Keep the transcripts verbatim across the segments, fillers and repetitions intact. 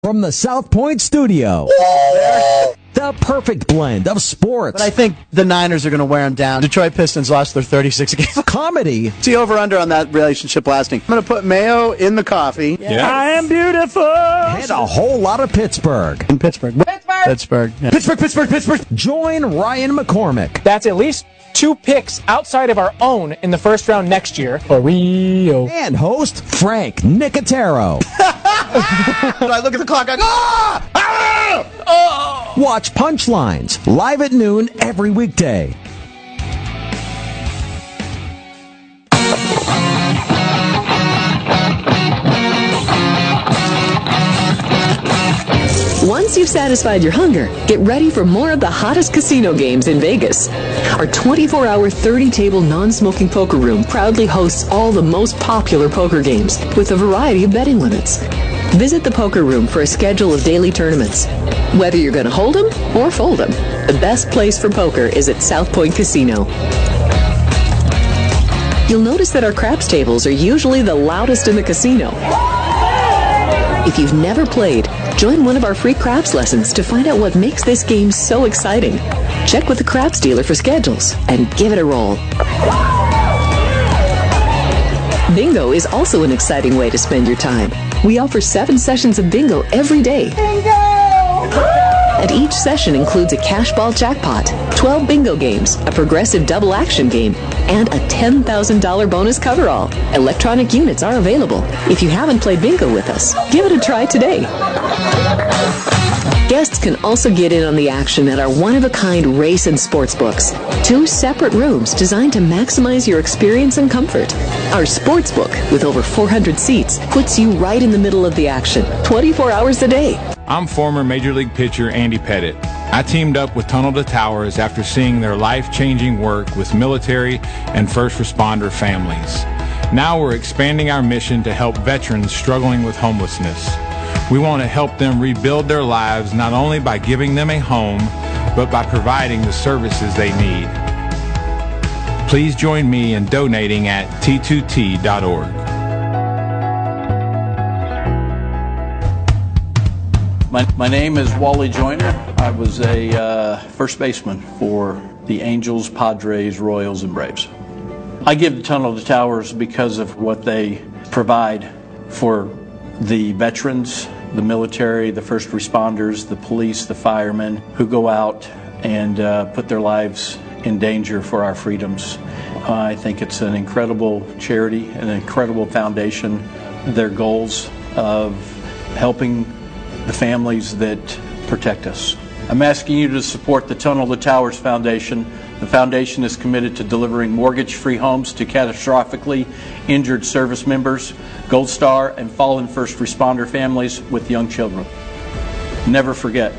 From the South Point studio, the perfect blend of sports. But I think the Niners are going to wear them down. Detroit Pistons lost their thirty-six games. Comedy. See over-under on that relationship lasting. I'm going to put mayo in the coffee. Yeah. I am beautiful. And a whole lot of Pittsburgh. In Pittsburgh. Pittsburgh. Pittsburgh. Yeah. Pittsburgh, Pittsburgh, Pittsburgh. Join Ryan McCormick. That's at least two picks outside of our own in the first round next year. For real. And host Frank Nicotero. When I look at the clock, I go, ah! Ah! Oh! Watch Punchlines live at noon every weekday. Once you've satisfied your hunger, get ready for more of the hottest casino games in Vegas. Our twenty-four hour, thirty table non-smoking poker room proudly hosts all the most popular poker games with a variety of betting limits. Visit the poker room for a schedule of daily tournaments. Whether you're going to hold 'em or fold 'em, the best place for poker is at South Point Casino. You'll notice that our craps tables are usually the loudest in the casino. If you've never played, join one of our free craps lessons to find out what makes this game so exciting. Check with the craps dealer for schedules and give it a roll. Bingo is also an exciting way to spend your time. We offer seven sessions of bingo every day. Bingo! And each session includes a cash ball jackpot, twelve bingo games, a progressive double action game, and a ten thousand dollars bonus coverall. Electronic units are available. If you haven't played bingo with us, give it a try today. Guests can also get in on the action at our one-of-a-kind race and sports books. Two separate rooms designed to maximize your experience and comfort. Our sports book, with over four hundred seats, puts you right in the middle of the action, twenty-four hours a day. I'm former Major League pitcher Andy Pettit. I teamed up with Tunnel to Towers after seeing their life-changing work with military and first responder families. Now we're expanding our mission to help veterans struggling with homelessness. We want to help them rebuild their lives not only by giving them a home, but by providing the services they need. Please join me in donating at T two T dot org. My, my name is Wally Joyner. I was a uh, first baseman for the Angels, Padres, Royals, and Braves. I give the Tunnel to Towers because of what they provide for the veterans, the military, the first responders, the police, the firemen who go out and uh, put their lives in danger for our freedoms. Uh, I think it's an incredible charity, an incredible foundation. Their goals of helping the families that protect us. I'm asking you to support the Tunnel to Towers Foundation. The foundation is committed to delivering mortgage-free homes to catastrophically injured service members, Gold Star, and fallen first responder families with young children. Never forget.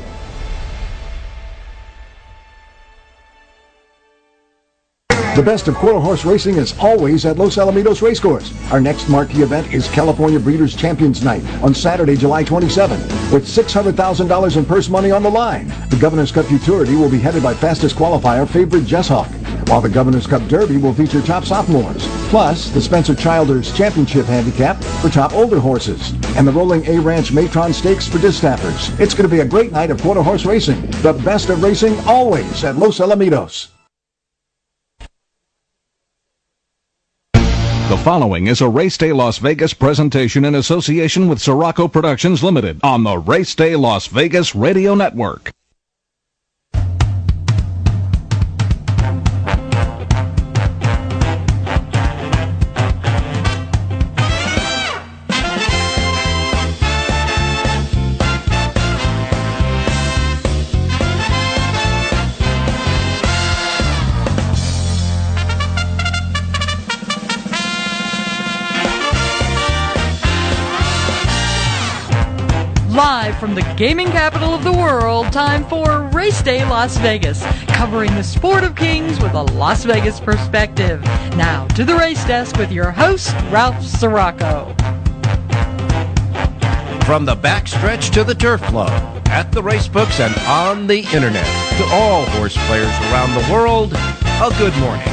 The best of quarter horse racing is always at Los Alamitos Racecourse. Our next marquee event is California Breeders' Champions Night on Saturday, July twenty-seventh, with six hundred thousand dollars in purse money on the line. The Governor's Cup Futurity will be headed by fastest qualifier Favorite Jess Hawk, while the Governor's Cup Derby will feature top sophomores, plus the Spencer Childers Championship Handicap for top older horses, and the Rolling A Ranch Matron Stakes for distaffers. It's going to be a great night of quarter horse racing. The best of racing always at Los Alamitos. The following is a Race Day Las Vegas presentation in association with Sirocco Productions Limited on the Race Day Las Vegas Radio Network. Live from the gaming capital of the world, time for Race Day Las Vegas, covering the sport of kings with a Las Vegas perspective. Now to the race desk with your host, Ralph Sirocco. From the backstretch to the turf club, at the race books and on the internet, to all horse players around the world, a good morning.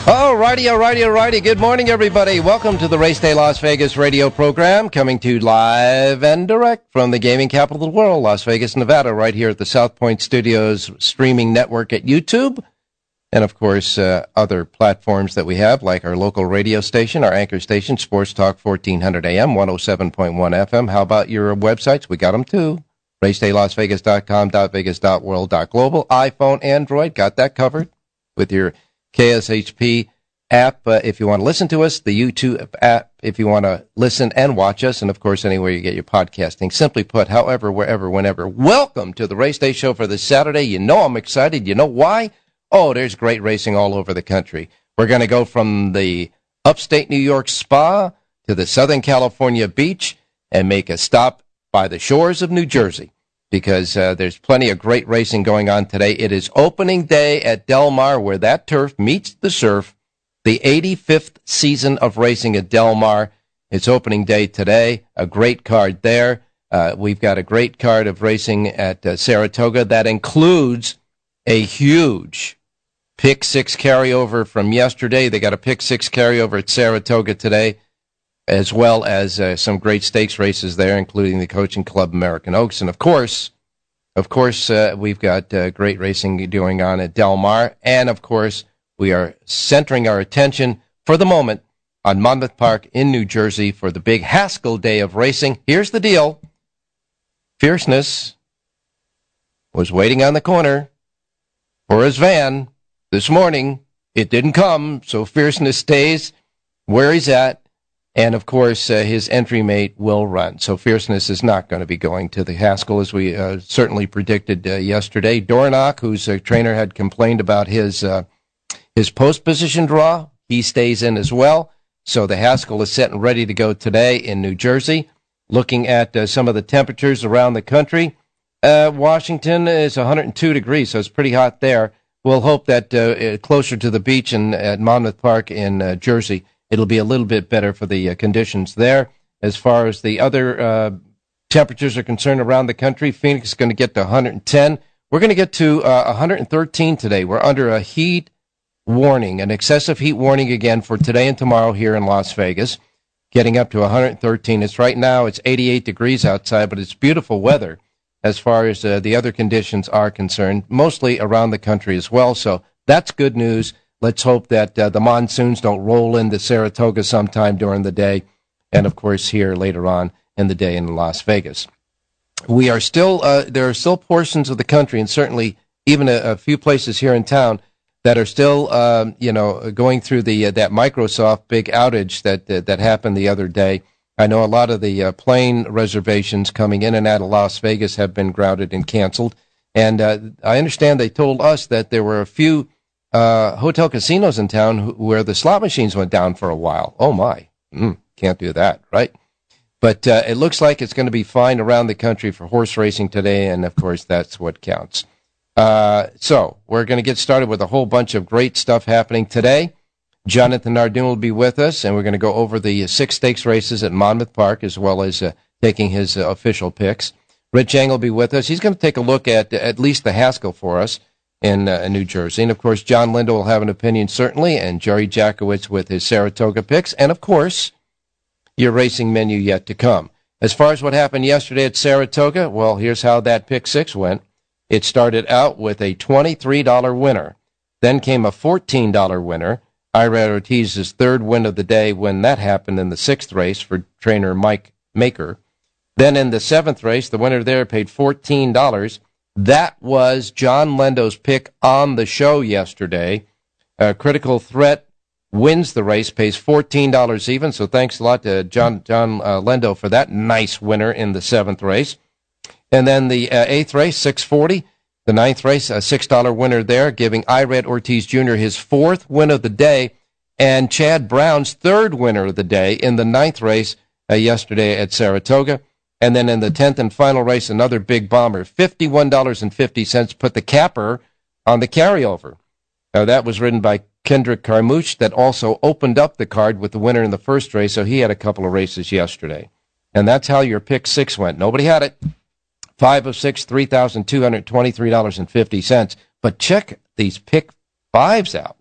Alrighty, alrighty, alrighty. Good morning, everybody. Welcome to the Race Day Las Vegas radio program, coming to you live and direct from the gaming capital of the world, Las Vegas, Nevada, right here at the South Point Studios streaming network at YouTube. And, of course, uh, other platforms that we have, like our local radio station, our anchor station, Sports Talk fourteen hundred A M, one oh seven point one F M. How about your websites? We got them, too. race day las vegas dot com, .vegas dot world dot global. iPhone, Android, got that covered with your K S H P app uh, if you want to listen to us, the YouTube app if you want to listen and watch us, and, of course, anywhere you get your podcasting. Simply put, however, wherever, whenever. Welcome to the Race Day Show for this Saturday. You know I'm excited. You know why? Oh, there's great racing all over the country. We're going to go from the upstate New York Spa to the Southern California beach and make a stop by the shores of New Jersey because uh, there's plenty of great racing going on today. It is opening day at Del Mar where that turf meets the surf, the eighty-fifth season of racing at Del Mar. It's opening day today, a great card there. Uh, we've got a great card of racing at uh, Saratoga that includes a huge Pick six carryover from yesterday. They got a Pick six carryover at Saratoga today, as well as uh, some great stakes races there, including the Coaching Club American Oaks. And, of course, of course, uh, we've got uh, great racing going on at Del Mar. And, of course, we are centering our attention for the moment on Monmouth Park in New Jersey for the big Haskell Day of racing. Here's the deal. Fierceness was waiting on the corner for his van. This morning, it didn't come, so Fierceness stays where he's at, and, of course, uh, his entry mate will run. So Fierceness is not going to be going to the Haskell, as we uh, certainly predicted uh, yesterday. Dornock, whose uh, trainer had complained about his uh, his post position draw, he stays in as well. So the Haskell is set and ready to go today in New Jersey. Looking at uh, some of the temperatures around the country, uh, Washington is one hundred two degrees, so it's pretty hot there. We'll hope that uh, closer to the beach and at Monmouth Park in uh, Jersey, it'll be a little bit better for the uh, conditions there. As far as the other uh, temperatures are concerned around the country, Phoenix is going to get to one hundred ten. We're going to get to uh, one hundred thirteen today. We're under a heat warning, an excessive heat warning again for today and tomorrow here in Las Vegas, getting up to one hundred thirteen. It's right now, it's eighty-eight degrees outside, but it's beautiful weather as far as uh, the other conditions are concerned, mostly around the country as well. So that's good news. Let's hope that uh, the monsoons don't roll into Saratoga sometime during the day, and, of course, here later on in the day in Las Vegas. We are still, uh, there are still portions of the country, and certainly even a, a few places here in town, that are still, uh, you know, going through the uh, that Microsoft big outage that, that that happened the other day. I know a lot of the uh, plane reservations coming in and out of Las Vegas have been grounded and canceled. And uh, I understand they told us that there were a few uh, hotel casinos in town wh- where the slot machines went down for a while. Oh, my. Mm, can't do that, right? But uh, it looks like it's going to be fine around the country for horse racing today, and, of course, that's what counts. Uh, so we're going to get started with a whole bunch of great stuff happening today. Jonathan Nardoon will be with us, and we're going to go over the uh, six stakes races at Monmouth Park, as well as uh, taking his uh, official picks. Rich Eng will be with us. He's going to take a look at at least the Haskell for us in, uh, in New Jersey. And, of course, John Lindo will have an opinion, certainly, and Jerry Jackowitz with his Saratoga picks. And, of course, your racing menu yet to come. As far as what happened yesterday at Saratoga, well, here's how that pick six went. It started out with a twenty-three dollars winner. Then came a fourteen dollars winner. Irad Ortiz's third win of the day when that happened in the sixth race for trainer Mike Maker. Then in the seventh race, the winner there paid fourteen dollars. That was John Lendo's pick on the show yesterday. Uh, Critical Threat wins the race, pays fourteen dollars even, so thanks a lot to John, John uh, Lendo for that nice winner in the seventh race. And then the uh, eighth race, six forty. The ninth race, a six dollars winner there, giving Irad Ortiz Junior his fourth win of the day, and Chad Brown's third winner of the day in the ninth race uh, yesterday at Saratoga. And then in the tenth and final race, another big bomber, fifty-one dollars and fifty cents, put the capper on the carryover. Now, that was ridden by Kendrick Carmouche, that also opened up the card with the winner in the first race, so he had a couple of races yesterday. And that's how your pick six went. Nobody had it. Five of six, three thousand two hundred twenty-three dollars and fifty cents. But check these pick fives out.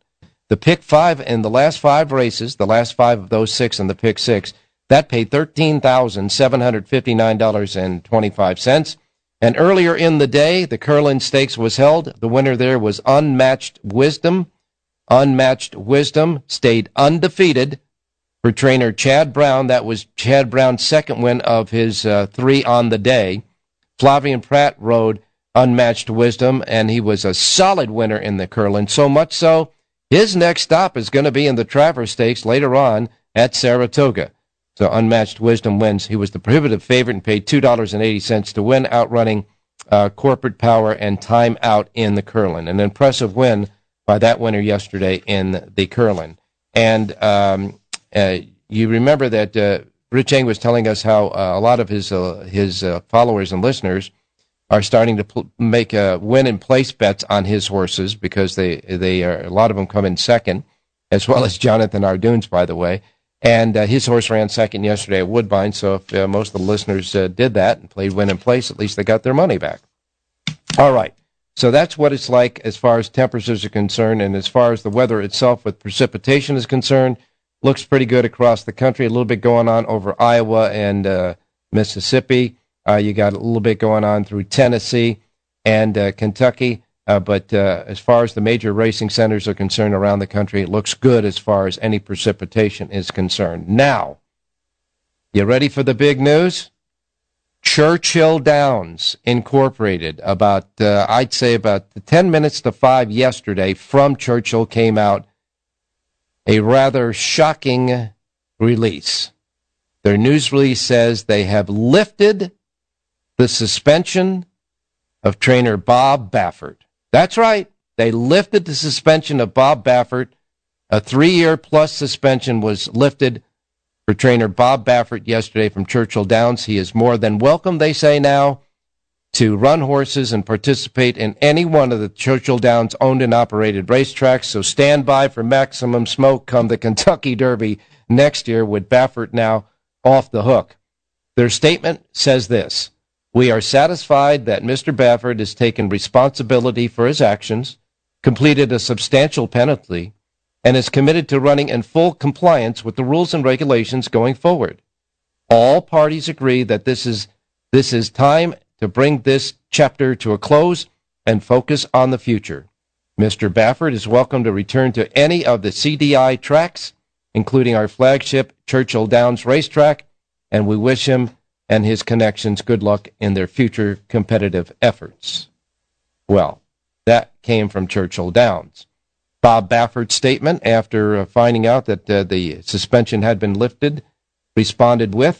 The pick five in the last five races, the last five of those six in the pick six, that paid thirteen thousand seven hundred fifty-nine dollars and twenty-five cents. And earlier in the day, the Curlin Stakes was held. The winner there was Unmatched Wisdom. Unmatched Wisdom stayed undefeated for trainer Chad Brown. That was Chad Brown's second win of his uh, three on the day. Flavian Pratt rode Unmatched Wisdom, and he was a solid winner in the Curlin. So much so, his next stop is going to be in the Travers Stakes later on at Saratoga. So Unmatched Wisdom wins. He was the prohibitive favorite and paid two dollars and eighty cents to win, outrunning uh, Corporate Power and Time Out in the Curlin. An impressive win by that winner yesterday in the Curlin. And um, uh, you remember that uh, Rich Eng was telling us how uh, a lot of his uh, his uh, followers and listeners are starting to pl- make uh, win and place bets on his horses because they they are, a lot of them come in second, as well as Jonathan Ardunes, by the way. And uh, his horse ran second yesterday at Woodbine, so if uh, most of the listeners uh, did that and played win and place, at least they got their money back. All right, so that's what it's like as far as temperatures are concerned, and as far as the weather itself with precipitation is concerned, looks pretty good across the country. A little bit going on over Iowa and uh, Mississippi. Uh, you got a little bit going on through Tennessee and uh, Kentucky. Uh, but uh, as far as the major racing centers are concerned around the country, it looks good as far as any precipitation is concerned. Now, you ready for the big news? Churchill Downs Incorporated, about, uh, I'd say about ten minutes to five yesterday from Churchill came out a rather shocking release. Their news release says they have lifted the suspension of trainer Bob Baffert. That's right. They lifted the suspension of Bob Baffert. A three-year plus suspension was lifted for trainer Bob Baffert yesterday from Churchill Downs. He is more than welcome, they say now, to run horses and participate in any one of the Churchill Downs owned and operated racetracks. So stand by for maximum smoke come the Kentucky Derby next year with Baffert now off the hook. Their statement says this: "We are satisfied that Mister Baffert has taken responsibility for his actions, completed a substantial penalty, and is committed to running in full compliance with the rules and regulations going forward. All parties agree that this is this is time to bring this chapter to a close and focus on the future. Mister Baffert is welcome to return to any of the C D I tracks, including our flagship Churchill Downs racetrack, and we wish him and his connections good luck in their future competitive efforts." Well, that came from Churchill Downs. Bob Baffert's statement, after uh, finding out that uh, the suspension had been lifted, responded with,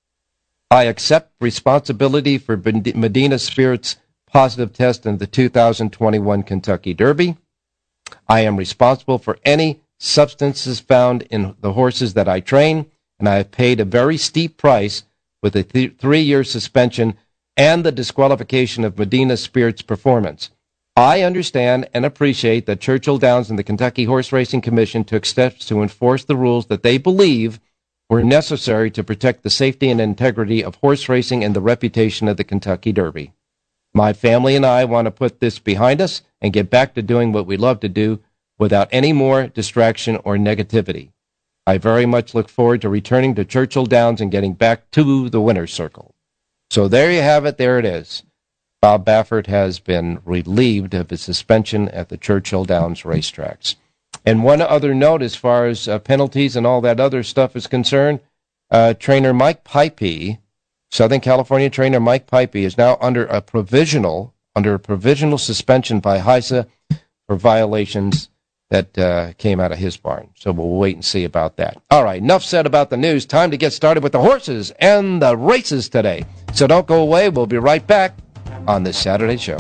"I accept responsibility for Medina Spirit's positive test in the two thousand twenty-one Kentucky Derby. I am responsible for any substances found in the horses that I train, and I have paid a very steep price with a th- three-year suspension and the disqualification of Medina Spirit's performance. I understand and appreciate that Churchill Downs and the Kentucky Horse Racing Commission took steps to enforce the rules that they believe were necessary to protect the safety and integrity of horse racing and the reputation of the Kentucky Derby. My family and I want to put this behind us and get back to doing what we love to do without any more distraction or negativity. I very much look forward to returning to Churchill Downs and getting back to the winner's circle." So there you have it. There it is. Bob Baffert has been relieved of his suspension at the Churchill Downs racetracks. And one other note as far as uh, penalties and all that other stuff is concerned, uh, trainer Mike Pipey, Southern California trainer Mike Pipey, is now under a provisional, under a provisional suspension by H I S A for violations that uh, came out of his barn. So we'll wait and see about that. All right, enough said about the news. Time to get started with the horses and the races today. So don't go away. We'll be right back on this Saturday show.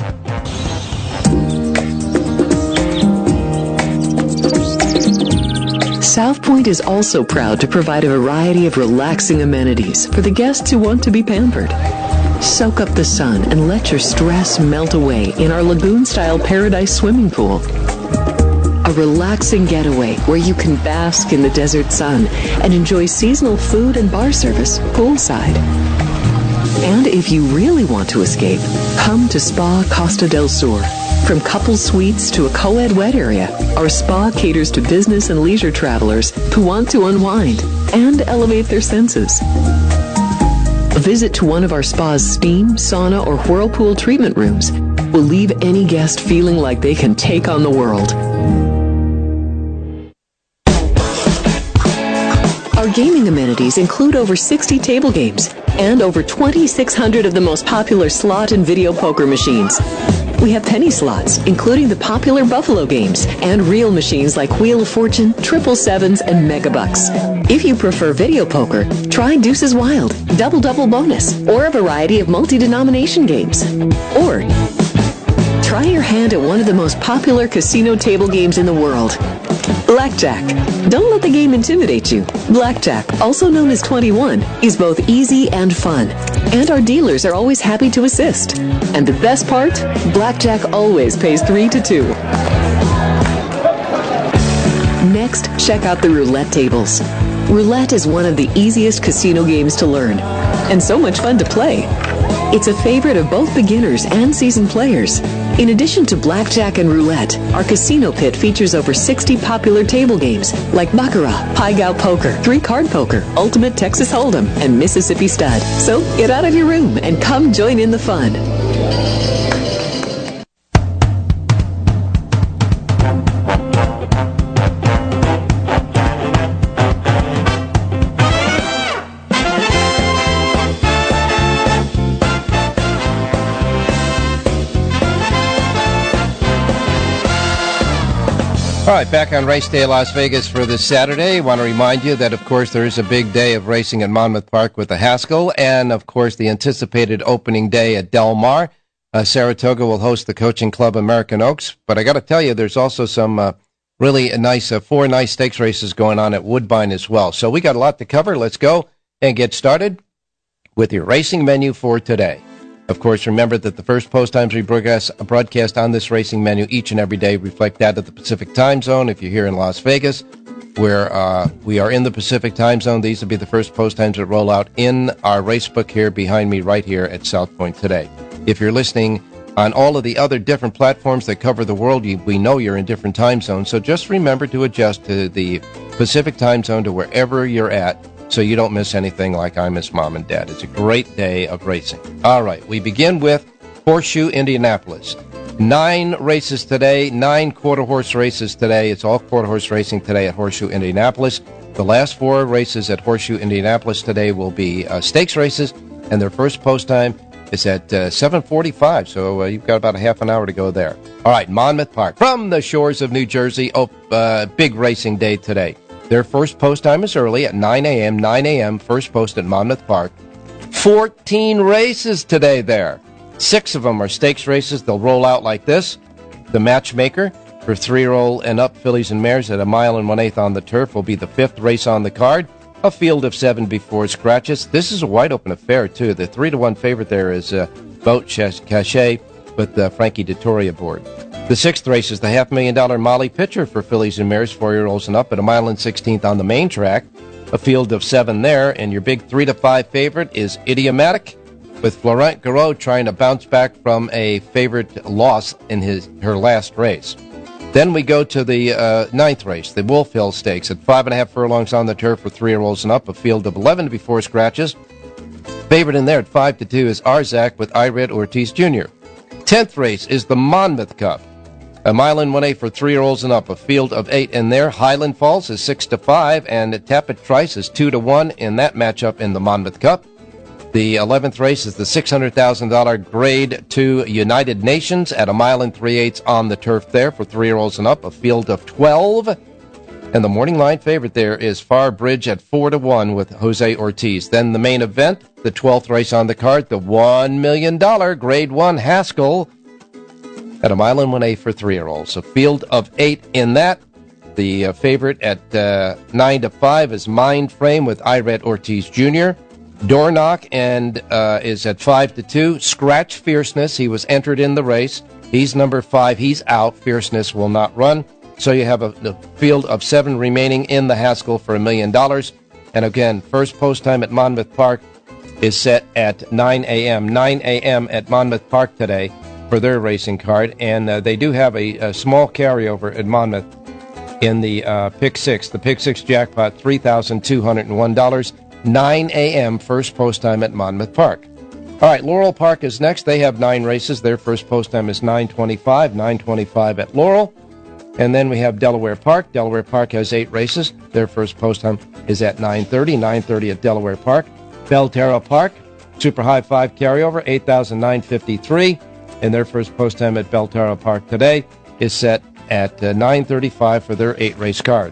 South Point is also proud to provide a variety of relaxing amenities for the guests who want to be pampered. Soak up the sun and let your stress melt away in our lagoon-style Paradise swimming pool. A relaxing getaway where you can bask in the desert sun and enjoy seasonal food and bar service poolside. And if you really want to escape, come to Spa Costa del Sur. From couple suites to a co-ed wet area, our spa caters to business and leisure travelers who want to unwind and elevate their senses. A visit to one of our spa's steam, sauna, or whirlpool treatment rooms will leave any guest feeling like they can take on the world. Our gaming amenities include over sixty table games and over twenty-six hundred of the most popular slot and video poker machines. We have penny slots, including the popular Buffalo games, and real machines like Wheel of Fortune, Triple Sevens, and Megabucks. If you prefer video poker, try Deuces Wild, Double Double Bonus, or a variety of multi-denomination games. Or try your hand at one of the most popular casino table games in the world, Blackjack. Don't let the game intimidate you. Blackjack, also known as twenty-one, is both easy and fun. And our dealers are always happy to assist. And the best part? Blackjack always pays three to two. Next, check out the roulette tables. Roulette is one of the easiest casino games to learn, and so much fun to play. It's a favorite of both beginners and seasoned players. In addition to blackjack and roulette, our casino pit features over sixty popular table games like Baccarat, Pai Gow Poker, Three-Card Poker, Ultimate Texas Hold'em, and Mississippi Stud. So get out of your room and come join in the fun. All right, back on Race Day Las Vegas for this Saturday. I want to remind you that, of course, there is a big day of racing at Monmouth Park with the Haskell, and, of course, the anticipated opening day at Del Mar. Uh, Saratoga will host the Coaching Club American Oaks, but I got to tell you, there's also some uh, really nice, uh, four nice stakes races going on at Woodbine as well. So we got a lot to cover. Let's go and get started with your racing menu for today. Of course, remember that the first post times we broadcast on this racing menu each and every day reflect that of the Pacific time zone. If you're here in Las Vegas, where uh, we are in the Pacific time zone, these will be the first post times that roll out in our race book here behind me right here at South Point today. If you're listening on all of the other different platforms that cover the world, you, we know you're in different time zones, so just remember to adjust to the Pacific time zone to wherever you're at, so you don't miss anything like I miss Mom and Dad. It's a great day of racing. All right, we begin with Horseshoe Indianapolis. Nine races today, nine quarter-horse races today. It's all quarter-horse racing today at Horseshoe Indianapolis. The last four races at Horseshoe Indianapolis today will be uh, stakes races, and their first post time is at uh, seven forty-five, so uh, you've got about a half an hour to go there. All right, Monmouth Park. From the shores of New Jersey, oh, uh, big racing day today. Their first post time is early at nine a.m., nine a.m., first post at Monmouth Park. fourteen races today there. Six of them are stakes races. They'll roll out like this. The Matchmaker for three-year-old and up fillies and mares at a mile and one-eighth on the turf will be the fifth race on the card. A field of seven before scratches. This is a wide-open affair, too. The three to one favorite there is uh, Boat Cachet with uh, Frankie Dettori aboard. The sixth race is the half-million dollar Molly Pitcher for fillies and mares, four-year-olds and up, at a mile and sixteenth on the main track. A field of seven there, and your big three to five favorite is Idiomatic, with Florent Garreau trying to bounce back from a favorite loss in his her last race. Then we go to the uh, ninth race, the Wolf Hill Stakes, at five and a half furlongs on the turf for three-year-olds and up, a field of eleven before scratches. Favorite in there at five to two is Arzak with Ired Ortiz Junior Tenth race is the Monmouth Cup. A mile and one-eighth for three-year-olds and up, a field of eight in there. Highland Falls is six to five, and Tapit Trice is two to one in that matchup in the Monmouth Cup. The eleventh race is the six hundred thousand dollars Grade two United Nations at a mile and three-eighths on the turf there for three-year-olds and up, a field of twelve. And the morning line favorite there is Far Bridge at four to one with Jose Ortiz. Then the main event, the twelfth race on the card, the one million dollar Grade one Haskell at a mile and one-eighth for three-year-olds. A field of eight in that. The uh, favorite at uh, nine to five is Mind Frame with Ired Ortiz Junior Door Knock and uh, is at five to two. Scratch Fierceness, he was entered in the race. He's number five. He's out. Fierceness will not run. So you have a, a field of seven remaining in the Haskell for a million dollars. And again, first post time at Monmouth Park is set at nine a.m. nine a.m. at Monmouth Park today. for their racing card, and uh, they do have a, a small carryover at Monmouth in the uh, Pick Six. The Pick Six jackpot, three thousand two hundred one dollars, nine a.m. first post time at Monmouth Park. All right, Laurel Park is next. They have nine races. Their first post time is nine twenty-five, nine twenty-five at Laurel. And then we have Delaware Park. Delaware Park has eight races. Their first post time is at nine thirty, nine thirty at Delaware Park. Belterra Park, Super High five carryover, eight thousand nine hundred fifty-three. And their first post time at Belterra Park today is set at uh, nine thirty-five for their eight-race card.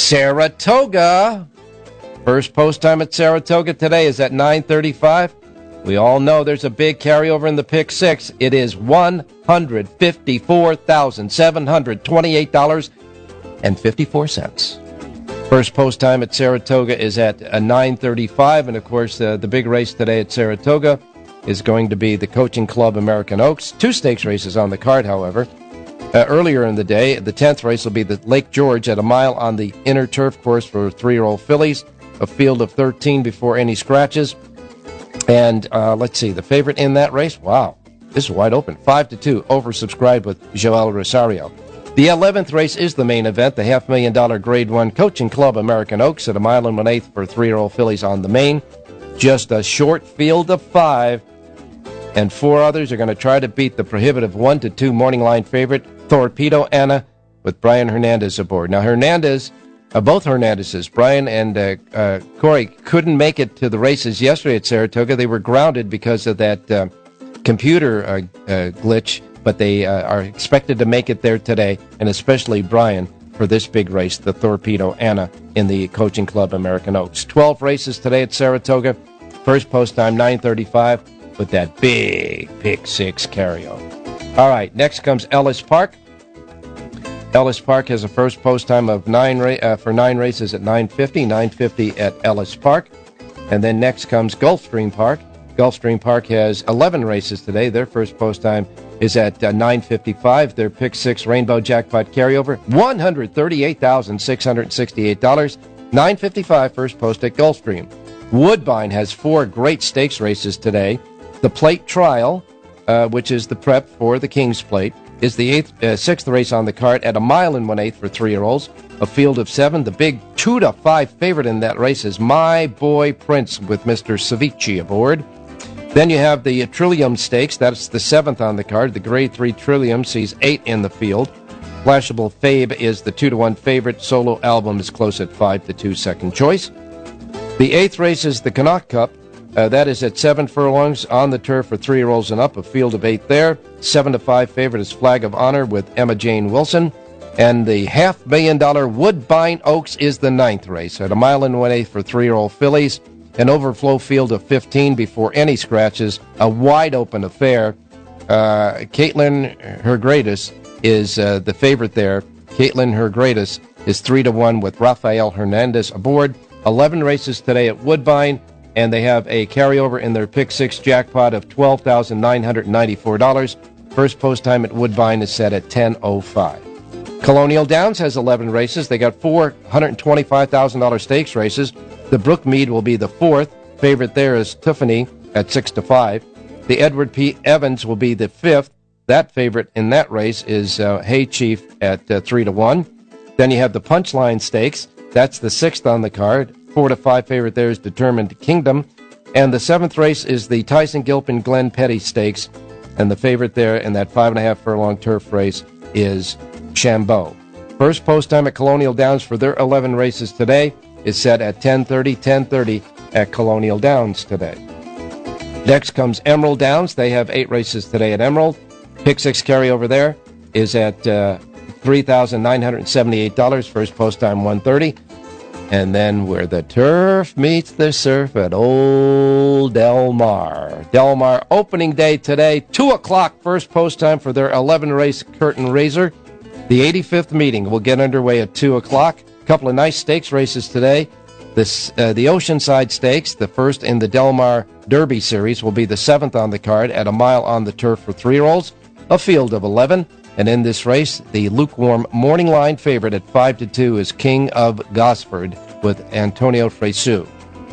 Saratoga, first post time at Saratoga today is at nine thirty-five. We all know there's a big carryover in the Pick Six. It is one hundred fifty-four thousand seven hundred twenty-eight dollars and fifty-four cents. First post time at Saratoga is at uh, nine thirty-five, and of course uh, the big race today at Saratoga is going to be the Coaching Club American Oaks. Two stakes races on the card, however. Uh, earlier in the day, the tenth race will be the Lake George at a mile on the inner turf course for three-year-old fillies, a field of thirteen before any scratches. And uh, let's see, the favorite in that race, wow, this is wide open, five to two, oversubscribed with Joel Rosario. The eleventh race is the main event, the half million dollar Grade one Coaching Club American Oaks at a mile and one-eighth for three-year-old fillies on the main. Just a short field of five, and four others are going to try to beat the prohibitive one to two morning line favorite, Torpedo Anna, with Brian Hernandez aboard. Now, Hernandez, uh, both Hernandezes, Brian and uh, uh, Corey, couldn't make it to the races yesterday at Saratoga. They were grounded because of that uh, computer uh, uh, glitch, but they uh, are expected to make it there today, and especially Brian for this big race, the Torpedo Anna in the Coaching Club American Oaks. twelve races today at Saratoga. First post time, nine thirty-five, with that big Pick Six carryover. All right, next comes Ellis Park. Ellis Park has a first post time of nine ra- uh, for nine races at nine fifty, nine fifty at Ellis Park. And then next comes Gulfstream Park. Gulfstream Park has eleven races today. Their first post time is at uh, nine fifty-five. Their Pick Six Rainbow Jackpot carryover, one hundred thirty-eight thousand six hundred sixty-eight dollars. nine fifty-five first post at Gulfstream. Woodbine has four great stakes races today. The Plate Trial, uh, which is the prep for the King's Plate, is the eighth, uh, sixth race on the card at a mile and one-eighth for three-year-olds. A field of seven. The big two to five favorite in that race is My Boy Prince with Mister Ceviche aboard. Then you have the Trillium Stakes. That's the seventh on the card. The Grade three Trillium sees eight in the field. Flashable Fabe is the two to one favorite. Solo Album is close at five to two second choice. The eighth race is the Connacht Cup. Uh, that is at seven furlongs on the turf for three-year-olds and up, a field of eight there. Seven to five favorite is Flag of Honor with Emma Jane Wilson. And the half-million-dollar Woodbine Oaks is the ninth race at a mile and one-eighth for three-year-old fillies. An overflow field of fifteen before any scratches, a wide-open affair. Uh, Caitlin, her greatest, is uh, the favorite there. Caitlin, her greatest, is three to one with Rafael Hernandez aboard. eleven races today at Woodbine, and they have a carryover in their Pick Six jackpot of twelve thousand nine hundred ninety-four dollars. First post time at Woodbine is set at ten oh five. Colonial Downs has eleven races. They got four one hundred twenty-five thousand dollars stakes races. The Brookmead will be the fourth. Favorite there is Tiffany at six to five. The Edward P. Evans will be the fifth. That favorite in that race is uh, Hey Chief at uh, three to one. Then you have the Punchline Stakes. That's the sixth on the card. Four to five favorite there is Determined Kingdom. And the seventh race is the Tyson Gilpin Glenn Petty Stakes. And the favorite there in that five and a half furlong turf race is Shambo. First post time at Colonial Downs for their eleven races today is set at ten thirty, ten thirty at Colonial Downs today. Next comes Emerald Downs. They have eight races today at Emerald. Pick Six carryover there is at uh, three thousand nine hundred seventy-eight dollars. First post time one thirty. And then where the turf meets the surf at Old Del Mar. Del Mar opening day today, two o'clock first post time for their eleven race curtain raiser. The eighty-fifth meeting will get underway at two o'clock. A couple of nice stakes races today. This, uh, the Oceanside Stakes, the first in the Del Mar Derby Series, will be the seventh on the card at a mile on the turf for three-year-olds. A field of eleven. And in this race, the lukewarm morning line favorite at five to two is King of Gosford with Antonio Fresu.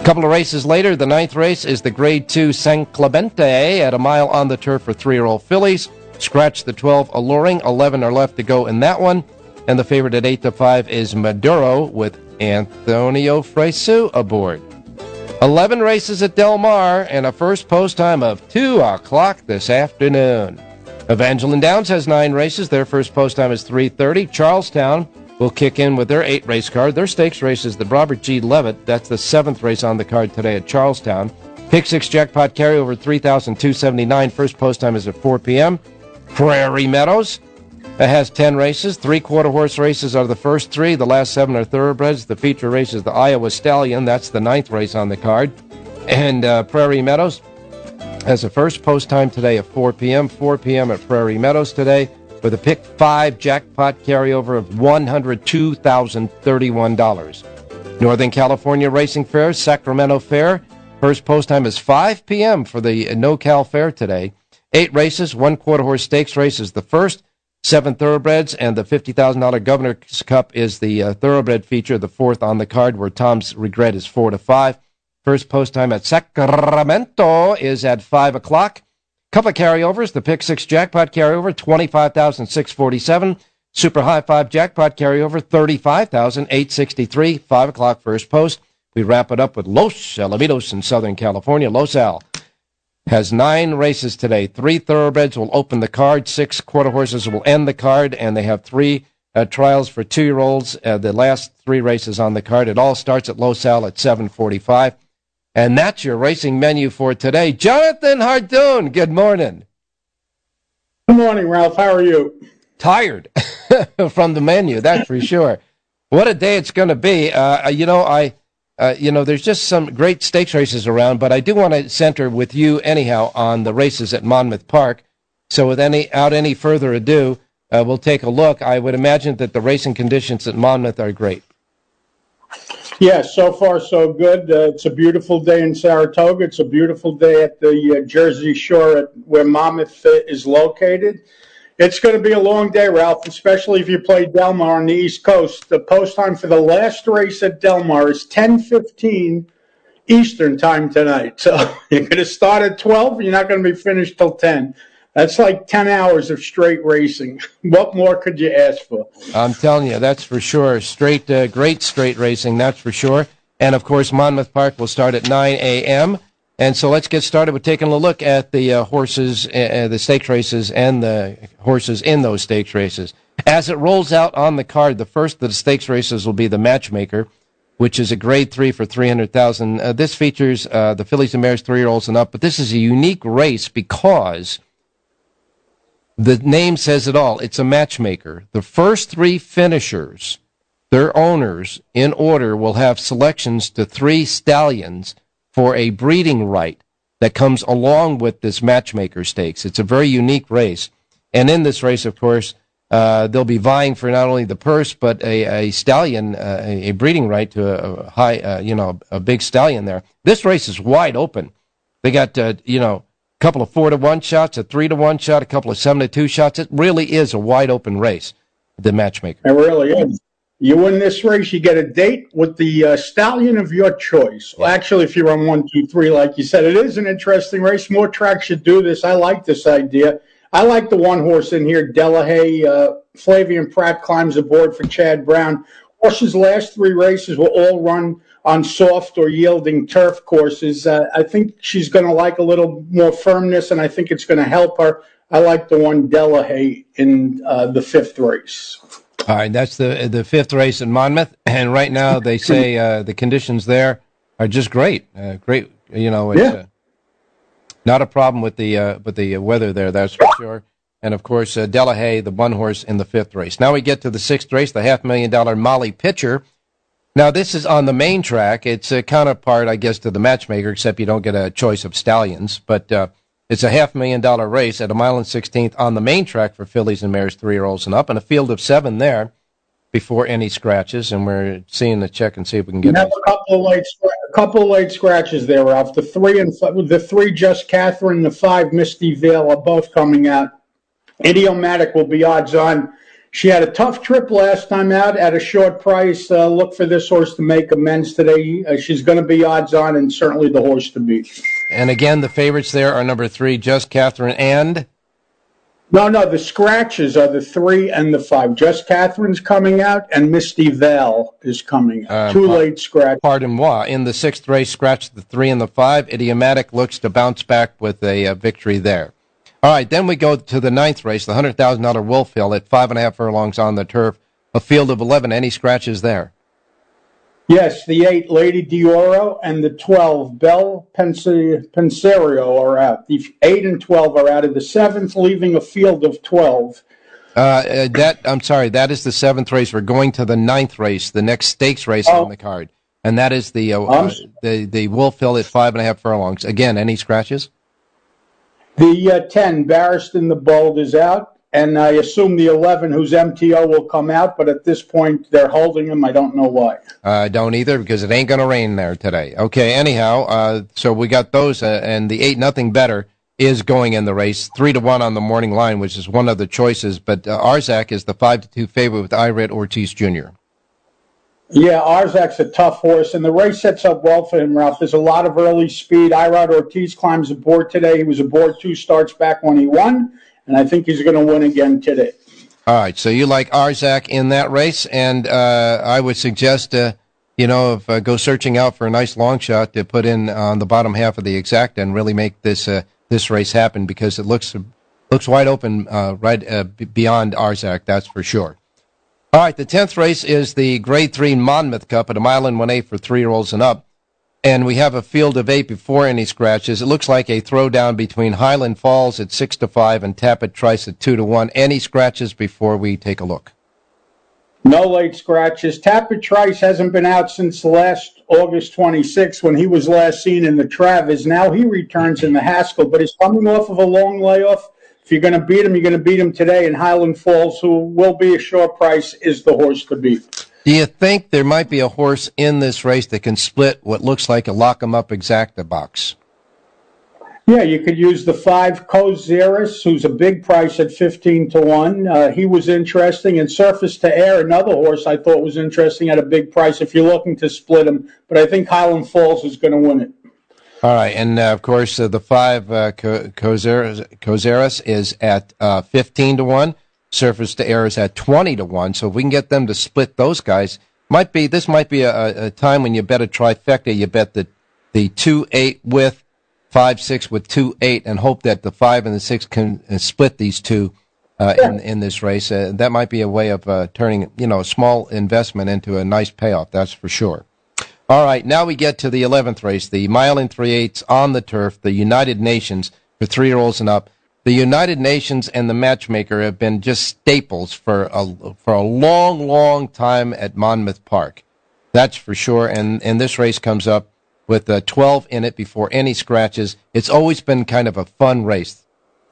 couple of races later, the ninth race is the Grade two San Clemente at a mile on the turf for three-year-old fillies. Scratch the twelve Alluring. eleven are left to go in that one. And the favorite at eight to five is Maduro with Antonio Fresu aboard. eleven races at Del Mar and a first post time of two o'clock this afternoon. Evangeline Downs has nine races. Their first post time is three thirty. Charlestown will kick in with their eight-race card. Their stakes race is the Robert G. Levitt. That's the seventh race on the card today at Charlestown. Pick six jackpot carryover three thousand two hundred seventy-nine. First post time is at four p.m. Prairie Meadows has ten races. Three quarter horse races are the first three. The last seven are thoroughbreds. The feature race is the Iowa Stallion. That's the ninth race on the card. And uh, Prairie Meadows has a first post time today at four p.m. four p.m. at Prairie Meadows today with a pick five jackpot carryover of one hundred two thousand thirty-one dollars. Northern California Racing Fair, Sacramento Fair. First post time is five p.m. for the NoCal Fair today. Eight races, one quarter horse stakes race is the first. Seven thoroughbreds, and the fifty thousand dollars Governor's Cup is the uh, thoroughbred feature, the fourth on the card, where Tom's Regret is four to five. First post time at Sacramento is at five o'clock. Couple of carryovers. The pick six jackpot carryover, twenty-five thousand six hundred forty-seven dollars. Super high five jackpot carryover, thirty-five thousand eight hundred sixty-three dollars. five o'clock first post. We wrap it up with Los Alamitos in Southern California. Los Al has nine races today. Three thoroughbreds will open the card. Six quarter horses will end the card, and they have three uh, trials for two-year-olds. Uh, the last three races on the card. It all starts at Los Al at seven forty-five. And that's your racing menu for today. Jonathan Hardoon, good morning. Good morning, Ralph. How are you? Tired from the menu, that's for sure. What a day it's going to be. Uh, you know, I... Uh, you know, there's just some great stakes races around, but I do want to center with you anyhow on the races at Monmouth Park. So without any, any further ado, uh, we'll take a look. I would imagine that the racing conditions at Monmouth are great. Yeah, so far so good. Uh, it's a beautiful day in Saratoga. It's a beautiful day at the uh, Jersey Shore at, where Monmouth uh, is located. It's going to be a long day, Ralph, especially if you play Del Mar on the East Coast. The post time for the last race at Del Mar is ten fifteen Eastern time tonight. So you're going to start at twelve, you're not going to be finished till ten. That's like ten hours of straight racing. What more could you ask for? I'm telling you, that's for sure. Straight, uh, great straight racing, that's for sure. And, of course, Monmouth Park will start at nine a.m., And so let's get started with taking a look at the uh, horses, uh, the stakes races, and the horses in those stakes races. As it rolls out on the card, the first of the stakes races will be the Matchmaker, which is a grade three for three hundred thousand dollars. Uh, this features uh, the fillies and mares three-year-olds and up, but this is a unique race because the name says it all. It's a matchmaker. The first three finishers, their owners, in order, will have selections to three stallions for a breeding right that comes along with this matchmaker stakes. It's a very unique race. And in this race, of course, uh, they'll be vying for not only the purse, but a, a stallion, uh, a, a breeding right to a, a high, uh, you know, a big stallion there. This race is wide open. They got, uh, you know, a couple of four to one shots, a three to one shot, a couple of seven to two shots. It really is a wide open race, the matchmaker. It really is. You win this race, you get a date with the uh, stallion of your choice. Well, actually, if you're on one, two, three, like you said, it is an interesting race. More tracks should do this. I like this idea. I like the one horse in here, Delahaye. Uh, Flavian Pratt climbs aboard for Chad Brown. Horse's last three races will all run on soft or yielding turf courses. Uh, I think she's going to like a little more firmness, and I think it's going to help her. I like the one Delahaye in uh, the fifth race. All right, that's the the fifth race in Monmouth, and right now they say uh, the conditions there are just great, uh, great. You know, it's, yeah. uh, not a problem with the uh, with the weather there, that's for sure. And of course, uh, Delahaye, the one horse in the fifth race. Now we get to the sixth race, the half million dollar Molly Pitcher. Now this is on the main track. It's a counterpart, I guess, to the Matchmaker, except you don't get a choice of stallions, but. Uh, It's a half million dollar race at a mile and sixteenth on the main track for fillies and mares three-year-olds and up, and a field of seven there before any scratches. And we're seeing the check and see if we can get. You have a couple of late, a couple of late scratches there, Ralph. The three and the three, Just Catherine, the five, Misty Vale, are both coming out. Idiomatic will be odds on. She had a tough trip last time out at a short price. Uh, look for this horse to make amends today. Uh, she's going to be odds on and certainly the horse to beat. And again, the favorites there are number three, Just Catherine, and... No, no, the scratches are the three and the five. Just Catherine's coming out, and Misty Vale is coming out. Uh, Two pa- late scratches. Pardon moi. In the sixth race, scratch the three and the five. Idiomatic looks to bounce back with a uh, victory there. All right, then we go to the ninth race, the one hundred thousand dollars Wolf Hill at five and a half furlongs on the turf. A field of eleven. Any scratches there? Yes, the eight, Lady Dioro, and the twelve, Bel Pensario are out. The eight and twelve are out of the seventh, leaving a field of twelve. Uh, uh, that I'm sorry, that is the seventh race. We're going to the ninth race, the next stakes race oh. on the card, and that is the uh, uh, the the Wolf Hill at five and a half furlongs. Again, any scratches? The uh, ten, Barristan the Bold, is out, and I assume the eleven, whose M T O will come out, but at this point they're holding him. I don't know why. I uh, don't either, because it ain't going to rain there today. Okay, anyhow, uh, so we got those, uh, and the eight nothing better is going in the race, three to one on the morning line, which is one of the choices, but uh, Arzak is the five to two favorite with Irad Ortiz Junior Yeah, Arzak's a tough horse, and the race sets up well for him, Ralph. There's a lot of early speed. Irad Ortiz climbs aboard today. He was aboard two starts back when he won, and I think he's going to win again today. All right, so you like Arzak in that race, and uh, I would suggest, uh, you know, if uh, go searching out for a nice long shot to put in on the bottom half of the exacta and really make this uh, this race happen, because it looks looks wide open uh, right uh, b- beyond Arzak, that's for sure. All right, the tenth race is the Grade three Monmouth Cup at a mile and one eighth for three-year-olds and up. And we have a field of eight before any scratches. It looks like a throwdown between Highland Falls at six to five and Tapit Trice at two to one. Any scratches before we take a look? No late scratches. Tapit Trice hasn't been out since last August twenty-sixth when he was last seen in the Travis. Now he returns in the Haskell, but he's coming off of a long layoff. If you're going to beat him, you're going to beat him today. And Highland Falls, who will be a short price, is the horse to beat. Do you think there might be a horse in this race that can split what looks like a lock-em-up exacta box? Yeah, you could use the five, Kozeris, who's a big price at fifteen to one. Uh, he was interesting. And Surface to Air, another horse I thought was interesting at a big price if you're looking to split him. But I think Highland Falls is going to win it. All right, and uh, of course uh, the five uh, Kozeris is at uh, fifteen to one. Surface to Air is at twenty to one. So if we can get them to split those guys, might be this might be a, a time when you bet a trifecta. You bet the the two eight with five six with two eight, and hope that the five and the six can uh, split these two uh, yeah. in in this race. Uh, that might be a way of uh, turning you know a small investment into a nice payoff. That's for sure. All right, now we get to the eleventh race, the mile and three-eighths on the turf, the United Nations for three-year-olds and up. The United Nations and the Matchmaker have been just staples for a, for a long, long time at Monmouth Park. That's for sure, and, and this race comes up with uh, twelve in it before any scratches. It's always been kind of a fun race.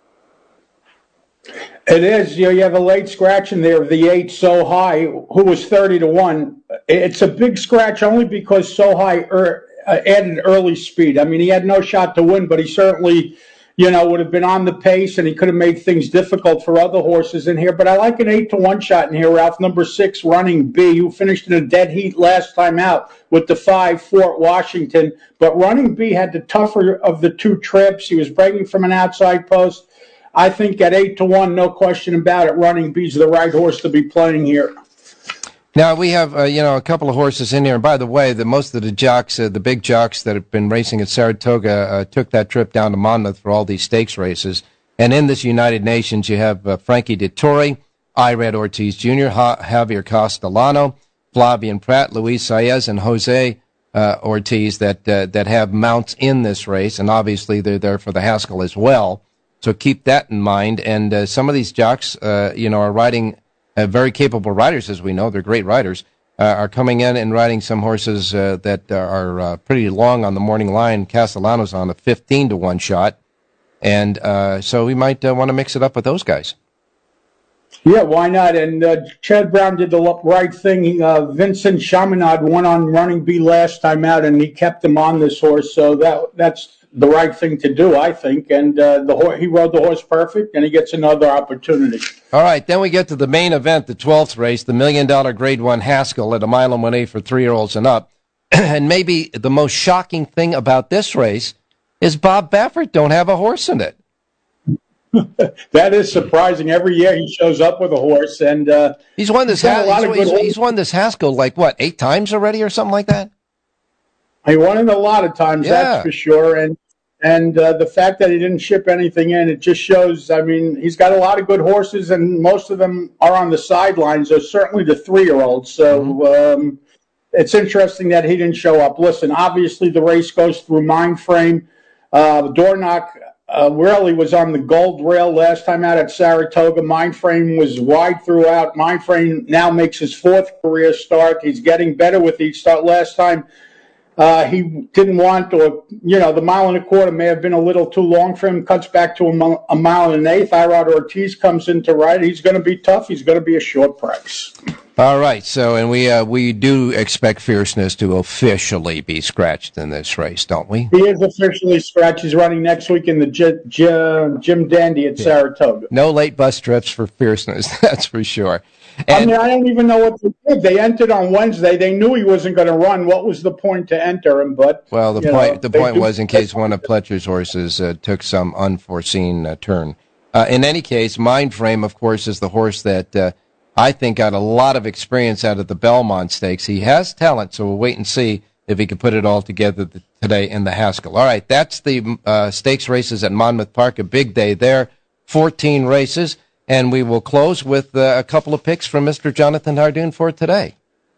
It is. You know, you have a late scratch in there of the eight, So High, who was thirty to one. It's a big scratch only because So High er, uh, added early speed. I mean, he had no shot to win, but he certainly, you know, would have been on the pace, and he could have made things difficult for other horses in here. But I like an eight to one shot in here, Ralph. Number six, Running B, who finished in a dead heat last time out with the five, Fort Washington. But Running B had the tougher of the two trips. He was breaking from an outside post. I think at eight to one, no question about it, Running B's the right horse to be playing here. Now, we have, uh, you know, a couple of horses in here. And by the way, the most of the jocks, uh, the big jocks that have been racing at Saratoga uh, took that trip down to Monmouth for all these stakes races. And in this United Nations, you have uh, Frankie Dettori, Irad Ortiz Junior, ha- Javier Castellano, Flavian Pratt, Luis Saez, and Jose uh, Ortiz that uh, that have mounts in this race. And obviously, they're there for the Haskell as well. So keep that in mind. And uh, some of these jocks, uh, you know, are riding uh, very capable riders, as we know. They're great riders, uh, are coming in and riding some horses uh, that are uh, pretty long on the morning line. Castellano's on a fifteen to one shot. And uh, so we might uh, want to mix it up with those guys. Yeah, why not? And uh, Chad Brown did the right thing. Uh, Vincent Chaminade won on Running B last time out, and he kept him on this horse. So that that's the right thing to do, I think. And uh, the ho- he rode the horse perfect, and he gets another opportunity. All right, then we get to the main event, the twelfth race, the million dollar Grade One Haskell at a mile and one eighth for three-year-olds and up. And maybe the most shocking thing about this race is Bob Baffert don't have a horse in it. That is surprising. Every year he shows up with a horse, and uh, he's won this. he's, Ha- a lot he's, of good he's, he's won this Haskell like what, eight times already, or something like that. He won it a lot of times, Yeah. that's for sure. And and uh, the fact that he didn't ship anything in, it just shows. I mean, he's got a lot of good horses, and most of them are on the sidelines. There's certainly the three-year-olds. So Mm-hmm. um, it's interesting that he didn't show up. Listen, obviously the race goes through Mind Frame. Uh, Dornock uh, really was on the gold rail last time out at Saratoga. Mind Frame was wide throughout. Mind Frame now makes his fourth career start. He's getting better with each start. Last time uh, he didn't want, or, you know, the mile and a quarter may have been a little too long for him. Cuts back to a, mile, a mile and an eighth. Irod Ortiz comes in to ride. He's going to be tough. He's going to be a short price. All right, so, and we uh, we do expect Fierceness to officially be scratched in this race, don't we? He is officially scratched. He's running next week in the J- J- Jim Dandy at Yeah. Saratoga. No late bus trips for Fierceness, that's for sure. I And, mean, I don't even know what they did. They entered on Wednesday. They knew he wasn't going to run. What was the point to enter him? But well, the you point know, the they point do- was in case one of Pletcher's horses uh, took some unforeseen uh, turn. Uh, in any case, Mind Frame, of course, is the horse that uh, I think got a lot of experience out of the Belmont Stakes. He has talent, so we'll wait and see if he can put it all together th- today in the Haskell. All right, that's the uh, stakes races at Monmouth Park, a big day there, fourteen races, and we will close with uh, a couple of picks from Mister Jonathan Hardoon for today.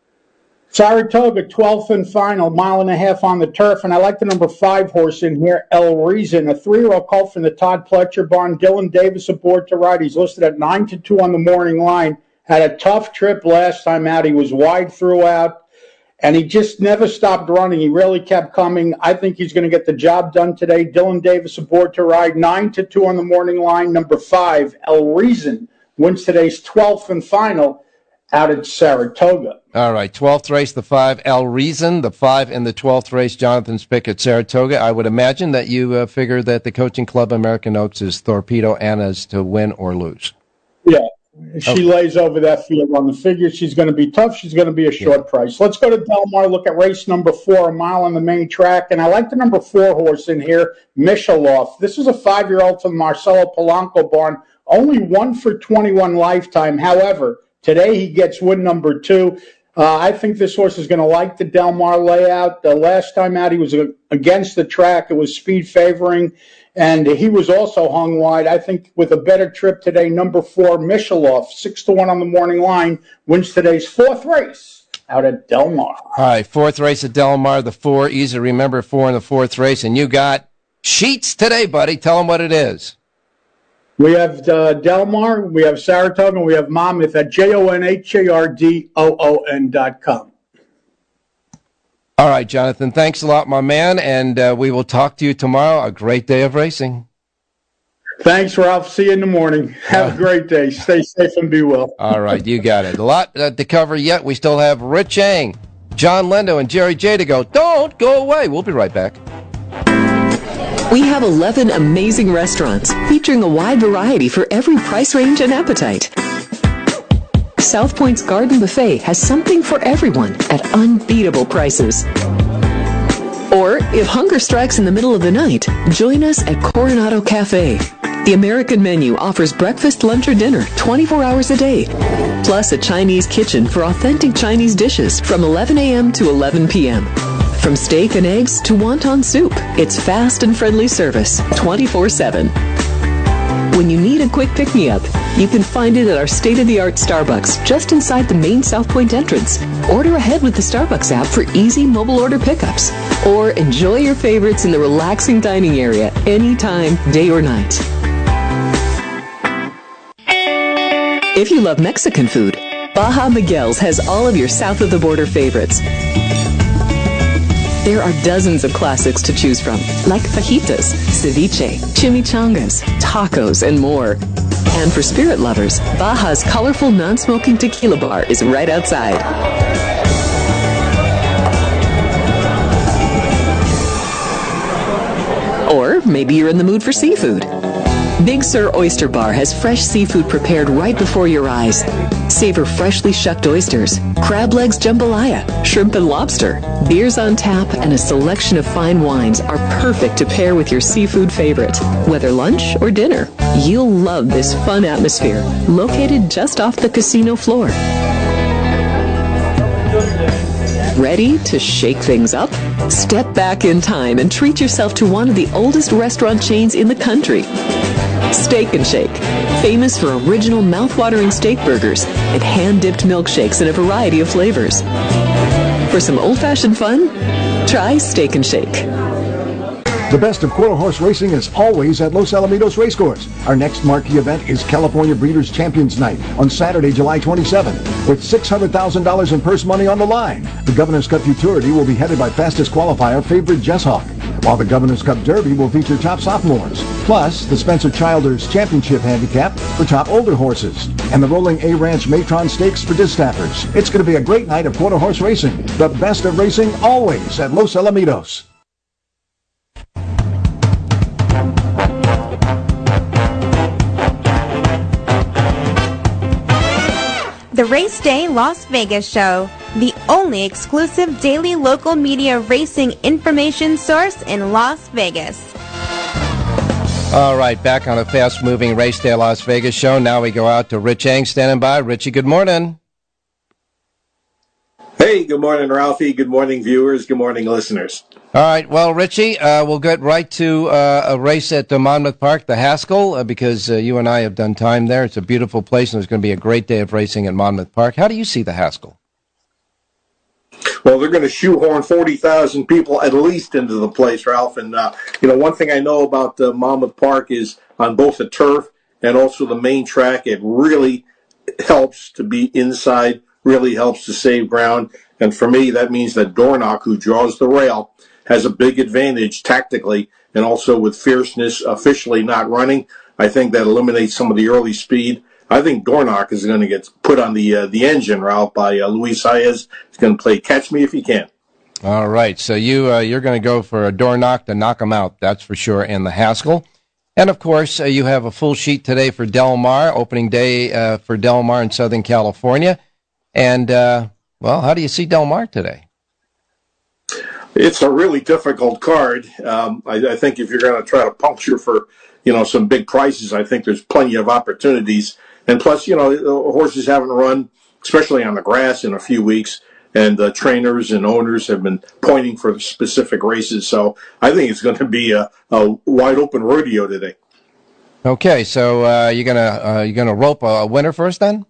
Saratoga, twelfth and final, mile and a half on the turf. And I like the number five horse in here, El Reason, a three-year-old colt from the Todd Pletcher barn. Dylan Davis aboard to ride. He's listed at nine to two on the morning line. Had a tough trip last time out. He was wide throughout, and he just never stopped running. He really kept coming. I think he's going to get the job done today. Dylan Davis aboard to ride. nine to two on the morning line. Number five, El Reason, wins today's twelfth and final out at Saratoga. All right, twelfth race, the five, El Reason, the five in the twelfth race, Jonathan's pick at Saratoga. I would imagine that you uh, figure that the coaching club American Oaks is Torpedo Anna's to win or lose. Yeah. She Okay. lays over that field on the figure. She's going to be tough. She's going to be a short Yeah. price. Let's go to Del Mar, look at race number four, a mile on the main track. And I like the number four horse in here, Mishaloff. This is a five-year-old from Marcelo Polanco barn, only one for twenty-one lifetime. However, today he gets win number two. Uh, I think this horse is going to like the Del Mar layout. The last time out, he was uh, against the track. It was speed favoring, and he was also hung wide. I think with a better trip today, number four, Mishaloff, six to one on the morning line, wins today's fourth race out at Del Mar. All right, fourth race at Del Mar, the four, easy to remember, four in the fourth race. And you got Sheets today, buddy. Tell them what it is. We have uh, Del Mar, we have Saratoga, and we have Monmouth at J O N H A R D O O N dot com. All right, Jonathan, thanks a lot, my man, and uh, we will talk to you tomorrow. A great day of racing. Thanks, Ralph. See you in the morning. Have a great day. Stay safe and be well. All right, you got it. A lot uh, to cover yet. We still have Rich Eng, John Lendo, and Jerry J to go. Don't go away. We'll be right back. We have eleven amazing restaurants featuring a wide variety for every price range and appetite. South Point's Garden Buffet has something for everyone at unbeatable prices. Or, if hunger strikes in the middle of the night, join us at Coronado Cafe. The American menu offers breakfast, lunch, or dinner twenty-four hours a day, plus a Chinese kitchen for authentic Chinese dishes from eleven a.m. to eleven p.m. From steak and eggs to wonton soup, it's fast and friendly service twenty-four seven. When you need a quick pick-me-up, you can find it at our state-of-the-art Starbucks just inside the main South Point entrance. Order ahead with the Starbucks app for easy mobile order pickups. Or enjoy your favorites in the relaxing dining area anytime, day or night. If you love Mexican food, Baja Miguel's has all of your south-of-the-border favorites. There are dozens of classics to choose from, like fajitas, ceviche, chimichangas, tacos, and more. And for spirit lovers, Baja's colorful non-smoking tequila bar is right outside. Or maybe you're in the mood for seafood. Big Sur Oyster Bar has fresh seafood prepared right before your eyes. Savor freshly shucked oysters, crab legs jambalaya, shrimp and lobster. Beers on tap and a selection of fine wines are perfect to pair with your seafood favorite. Whether lunch or dinner, you'll love this fun atmosphere located just off the casino floor. Ready to shake things up? Step back in time and treat yourself to one of the oldest restaurant chains in the country. Steak and Shake, famous for original mouth-watering steak burgers and hand-dipped milkshakes in a variety of flavors. For some old-fashioned fun, try Steak and Shake. The best of quarter horse racing is always at Los Alamitos Racecourse. Our next marquee event is California Breeders' Champions Night on Saturday, July twenty-seventh, with six hundred thousand dollars in purse money on the line. The Governor's Cup Futurity will be headed by fastest qualifier Favorite Jess Hawk, while the Governor's Cup Derby will feature top sophomores, plus the Spencer Childers Championship Handicap for top older horses, and the Rolling A Ranch Matron Stakes for distaffers. It's going to be a great night of quarter horse racing. The best of racing always at Los Alamitos. The Race Day Las Vegas Show, the only exclusive daily local media racing information source in Las Vegas. All right, back on a fast-moving Race Day Las Vegas show. Now we go out to Rich Eng standing by. Richie, good morning. Hey, good morning, Ralphie. Good morning, viewers. Good morning, listeners. All right, well, Richie, uh, we'll get right to uh, a race at uh, Monmouth Park, the Haskell, uh, because uh, you and I have done time there. It's a beautiful place, and there's going to be a great day of racing at Monmouth Park. How do you see the Haskell? Well, they're going to shoehorn forty thousand people at least into the place, Ralph. And, uh, you know, one thing I know about uh, Monmouth Park is on both the turf and also the main track, it really helps to be inside, really helps to save ground. And for me, that means that Dornoch, who draws the rail, has a big advantage tactically and also with fierceness officially not running. I think that eliminates some of the early speed. I think Dornoch is going to get put on the uh, the engine route by uh, Luis Saez. He's going to play Catch Me If You Can. All right, so you, uh, you're going to go for a Dornoch to knock him out, that's for sure, in the Haskell. And, of course, uh, you have a full sheet today for Del Mar, opening day uh, for Del Mar in Southern California. And, uh, well, how do you see Del Mar today? It's a really difficult card. Um, I, I think if you're going to try to puncture for, you know, some big prices, I think there's plenty of opportunities. And plus, you know, the horses haven't run, especially on the grass, in a few weeks. And uh, trainers and owners have been pointing for specific races. So I think it's going to be a, a wide open rodeo today. Okay, so uh, you're gonna uh, you're gonna rope a winner first, then?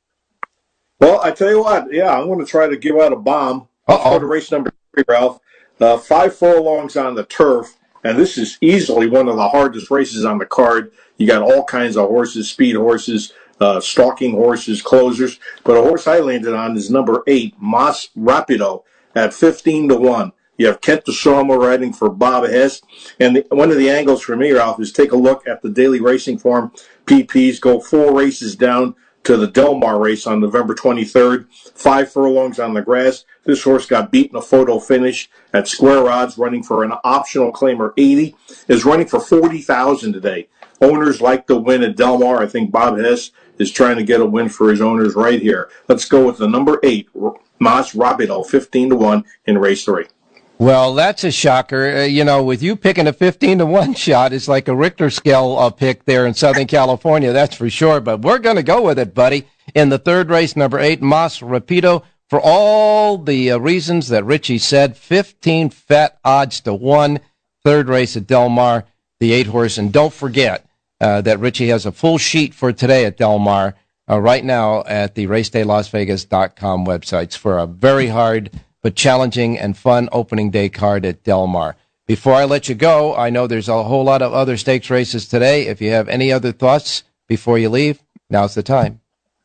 Well, I tell you what, yeah, I'm going to try to give out a bomb. Let's go to race number three, Ralph. Uh, five furlongs on the turf, and this is easily one of the hardest races on the card. You got all kinds of horses, speed horses, uh, stalking horses, closers. But a horse I landed on is number eight, Mas Rapido, at fifteen to one. You have Kent DeSormo riding for Bob Hess. And the, one of the angles for me, Ralph, is take a look at the Daily Racing Form P Ps. Go four races down to the Del Mar race on November twenty-third. Five furlongs on the grass. This horse got beaten a photo finish at square odds, running for an optional claimer eighty. Is running for forty thousand today. Owners like to win at Del Mar. I think Bob Hess is trying to get a win for his owners right here. Let's go with the number eight, Mas Rapido, fifteen to one in race three. Well, that's a shocker. Uh, you know, with you picking a fifteen to one shot, it's like a Richter scale uh, pick there in Southern California, that's for sure. But we're going to go with it, buddy. In the third race, number eight, Mas Rapido, for all the uh, reasons that Richie said, fifteen fat odds to one. Third race at Del Mar, the eight horse. And don't forget uh, that Richie has a full sheet for today at Del Mar uh, right now at the race day las vegas dot com websites for a very hard but challenging and fun opening day card at Del Mar. Before I let you go, I know there's a whole lot of other stakes races today. If you have any other thoughts before you leave, now's the time.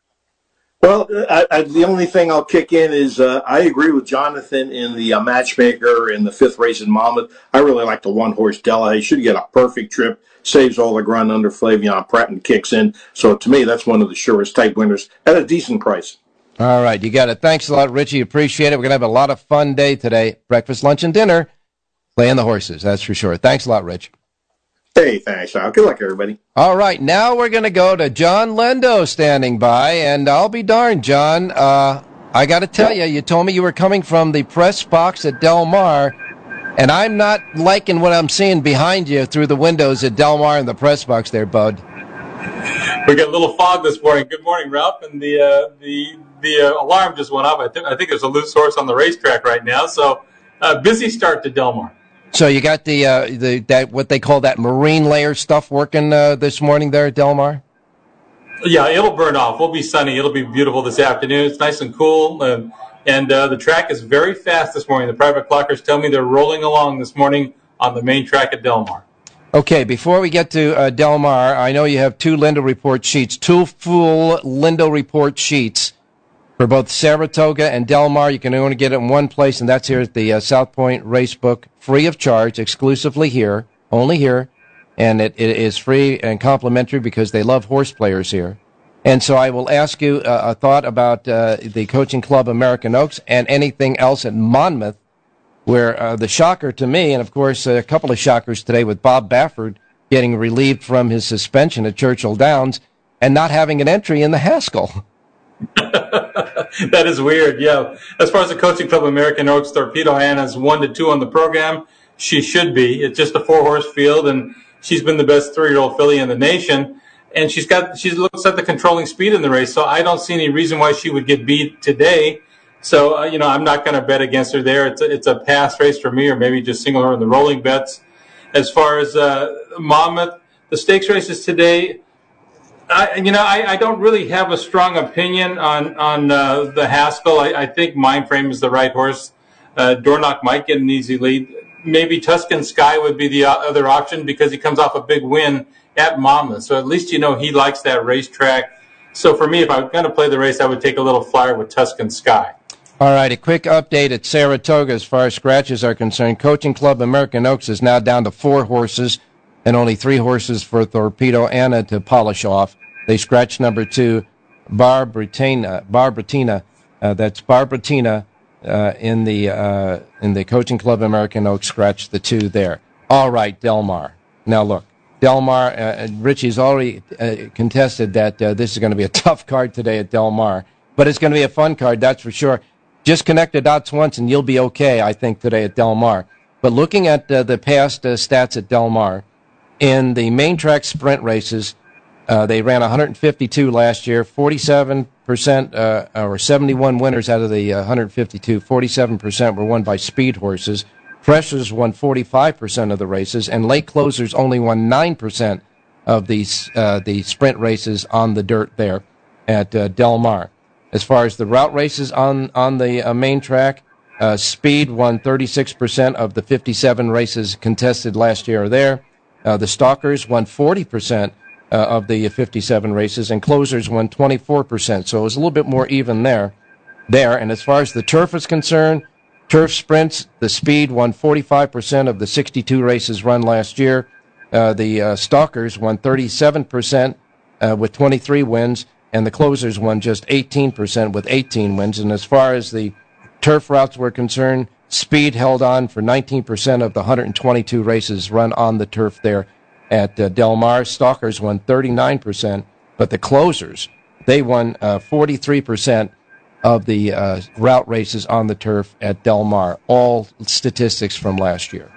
Well, I, I, the only thing I'll kick in is uh, I agree with Jonathan in the uh, matchmaker in the fifth race in Monmouth. I really like the one-horse Della. He should get a perfect trip, saves all the ground under Flavion Pratt and kicks in. So to me, that's one of the surest type winners at a decent price. All right, you got it. Thanks a lot, Richie. Appreciate it. We're going to have a lot of fun day today. Breakfast, lunch, and dinner. Playing the horses, that's for sure. Thanks a lot, Rich. Hey, thanks, Al. Good luck, everybody. All right, now we're going to go to John Lendo standing by, and I'll be darned, John. Uh, I got to tell you, you told me you were coming from the press box at Del Mar, and I'm not liking what I'm seeing behind you through the windows at Del Mar and the press box there, bud. We got a little fog this morning. Good morning, Ralph. And the uh, the the uh, alarm just went off. I, th- I think there's a loose horse on the racetrack right now. So, uh, busy start to Del Mar. So you got the uh, the that what they call that marine layer stuff working uh, this morning there at Del Mar? Yeah, it'll burn off. We'll be sunny. It'll be beautiful this afternoon. It's nice and cool. Um, and uh, the track is very fast this morning. The private clockers tell me they're rolling along this morning on the main track at Del Mar. Okay, before we get to uh, Del Mar, I know you have two Lindo report sheets, two full Lindo report sheets for both Saratoga and Del Mar. You can only get it in one place, and that's here at the uh, South Point Racebook, free of charge, exclusively here, only here. And it, it is free and complimentary because they love horse players here. And so I will ask you uh, a thought about uh, the Coaching Club American Oaks and anything else at Monmouth, where uh, the shocker to me, and of course a couple of shockers today with Bob Baffert getting relieved from his suspension at Churchill Downs and not having an entry in the Haskell. That is weird, yeah. As far as the Coaching Club American Oaks, Torpedo Anna's one to two on the program. She should be. It's just a four-horse field, and she's been the best three-year-old filly in the nation. And she's got she looks at the controlling speed in the race, so I don't see any reason why she would get beat today. So, uh, you know, I'm not going to bet against her there. It's a, it's a pass race for me, or maybe just single her in the rolling bets. As far as uh, Monmouth, the stakes races today, I, you know, I, I don't really have a strong opinion on, on uh, the Haskell. I, I think Mindframe is the right horse. Uh, Dornoch might get an easy lead. Maybe Tuscan Sky would be the other option because he comes off a big win at Monmouth. So at least you know he likes that racetrack. So for me, if I'm going to play the race, I would take a little flyer with Tuscan Sky. All right, a quick update at Saratoga as far as scratches are concerned. Coaching Club American Oaks is now down to four horses and only three horses for Torpedo Anna to polish off. They scratched number two, Barbratina. Barbratina. Uh, that's Barbratina uh, in the uh, in the Coaching Club American Oaks scratched the two there. All right, Del Mar. Now look, Del Mar. Uh, Richie's already uh, contested that uh, this is going to be a tough card today at Del Mar, but it's going to be a fun card, that's for sure. Just connect the dots once and you'll be okay, I think, today at Del Mar. But looking at uh, the past uh, stats at Del Mar, in the main track sprint races, uh, they ran one hundred fifty-two last year, forty-seven percent, uh, or seventy-one winners out of the uh, one hundred fifty-two, forty-seven percent were won by speed horses. Freshers won forty-five percent of the races, and late closers only won nine percent of these, uh, the sprint races on the dirt there at uh, Del Mar. As far as the route races on, on the uh, main track, uh, Speed won thirty-six percent of the fifty-seven races contested last year there. Uh, the Stalkers won forty percent uh, of the fifty-seven races, and Closers won twenty-four percent. So it was a little bit more even there. there. And as far as the turf is concerned, turf sprints, the Speed won forty-five percent of the sixty-two races run last year. Uh, the uh, Stalkers won thirty-seven percent uh, with twenty-three wins. And the Closers won just eighteen percent with eighteen wins. And as far as the turf routes were concerned, Speed held on for nineteen percent of the one hundred twenty-two races run on the turf there at uh, Del Mar. Stalkers won thirty-nine percent, but the Closers, they won uh, forty-three percent of the uh, route races on the turf at Del Mar. All statistics from last year.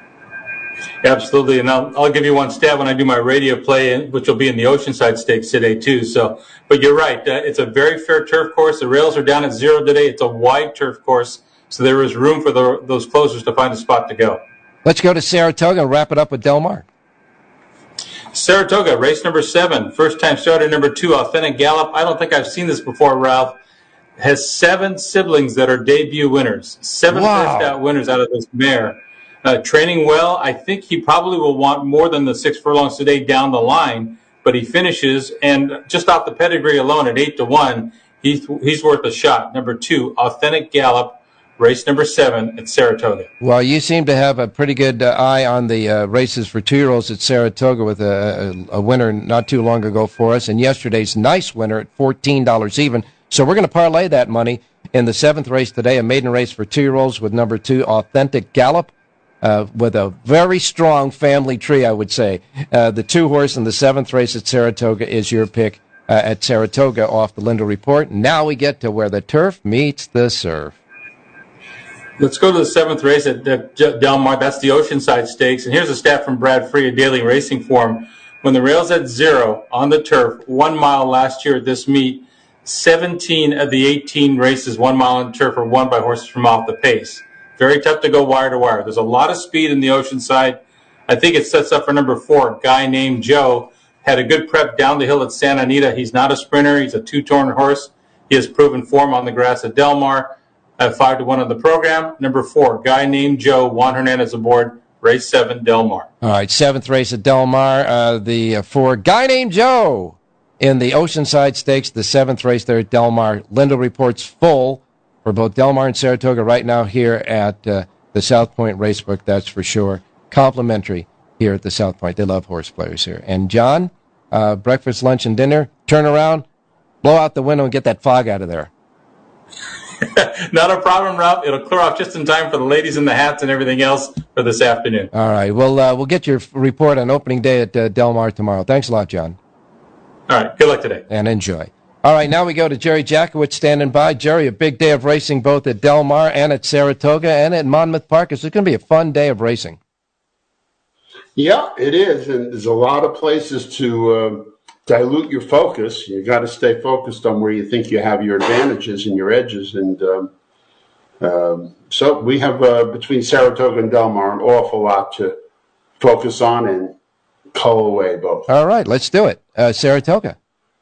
Absolutely, and I'll, I'll give you one stat when I do my radio play, which will be in the Oceanside Stakes today too. So, but you're right, uh, it's a very fair turf course. The rails are down at zero today. It's a wide turf course, so there is room for the, those closers to find a spot to go. Let's go to Saratoga and wrap it up with Del Mar. Saratoga, race number seven, first-time starter number two, Authentic Gallop. I don't think I've seen this before, Ralph. Has seven siblings that are debut winners. Seven wow. first-out winners out of this mare. Uh, training well. I think he probably will want more than the six furlongs today down the line, but he finishes, and just off the pedigree alone at eight to one, he's, he's worth a shot. Number two, Authentic Gallop, race number seven at Saratoga. Well, you seem to have a pretty good uh, eye on the uh, races for two-year-olds at Saratoga with a, a, a winner not too long ago for us, and yesterday's nice winner at fourteen dollars even. So we're going to parlay that money in the seventh race today, a maiden race for two-year-olds with number two, Authentic Gallop. uh, with a very strong family tree, I would say. Uh, the two horse in the seventh race at Saratoga is your pick uh, at Saratoga off the Lindell Report. Now we get to where the turf meets the surf. Let's go to the seventh race at Del Mar. That's the Oceanside Stakes. And here's a stat from Brad Free of Daily Racing Form. When the rail's at zero on the turf, one mile last year at this meet, seventeen of the eighteen races one mile on turf are won by horses from off the pace. Very tough to go wire to wire. There's a lot of speed in the Oceanside. I think it sets up for number four, a guy named Joe. Had a good prep down the hill at Santa Anita. He's not a sprinter. He's a two-torn horse. He has proven form on the grass at Del Mar. At five to one on the program. Number four, guy named Joe. Juan Hernandez aboard. Race seven, Del Mar. All right, seventh race at Del Mar. Uh, the uh, four, guy named Joe in the Oceanside Stakes. The seventh race there at Del Mar. Lindell Report's full for both Del Mar and Saratoga right now here at uh, the South Point Racebook. That's for sure. Complimentary here at the South Point. They love horse players here. And John, uh, breakfast, lunch, and dinner. Turn around, blow out the window, and get that fog out of there. Not a problem, Ralph. It'll clear off just in time for the ladies in the hats and everything else for this afternoon. All right. Well, uh, we'll get your report on opening day at uh, Del Mar tomorrow. Thanks a lot, John. All right. Good luck today. And enjoy. All right. Now we go to Jerry Jackowitz standing by. Jerry, a big day of racing both at Del Mar and at Saratoga and at Monmouth Park. It's going to be a fun day of racing. Yeah, it is. And there's a lot of places to uh, dilute your focus. You got to stay focused on where you think you have your advantages and your edges. And um, um, so we have, uh, between Saratoga and Del Mar, an awful lot to focus on and cull away both. All right, let's do it. Uh, Saratoga.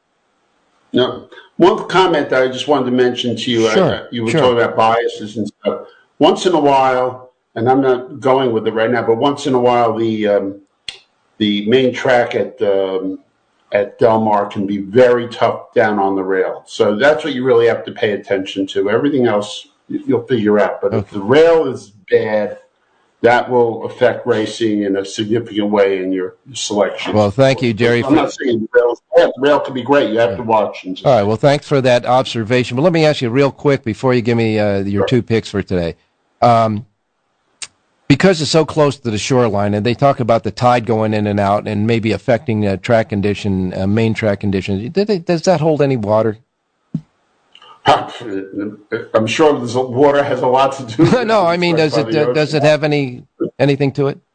Now, one comment that I just wanted to mention to you, Sure, uh, you were sure. talking about biases and stuff. Once in a while, and I'm not going with it right now, but once in a while, the um, the main track at um, at Del Mar can be very tough down on the rail. So that's what you really have to pay attention to. Everything else you- you'll figure out. But if the rail is bad, that will affect racing in a significant way in your selection. Well, thank you, Jerry. I'm not saying the rail is bad. The rail can be great. You have to watch and just All right, well, thanks for that observation. But let me ask you real quick before you give me uh, your two picks for today. Um, because it's so close to the shoreline, and they talk about the tide going in and out and maybe affecting uh, track condition, uh, main track conditions, did they, does that hold any water? I'm sure the water has a lot to do with it. No, I mean, does it uh, does it have any anything to it?